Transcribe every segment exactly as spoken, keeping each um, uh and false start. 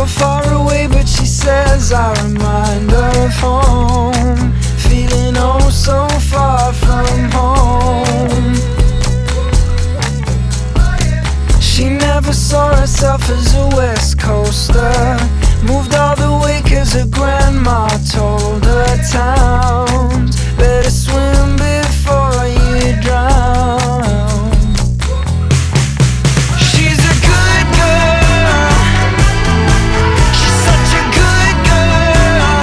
so far away, but she says I remind her of home. Feeling oh so far from home. She never saw herself as a West Coaster. Moved all the way cause her grandma told her towns better swim before you drown. She's a good girl. She's such a good girl.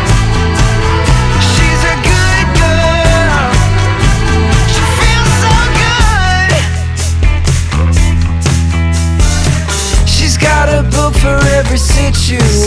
She's a good girl. She feels so good. She's got a book for every situation.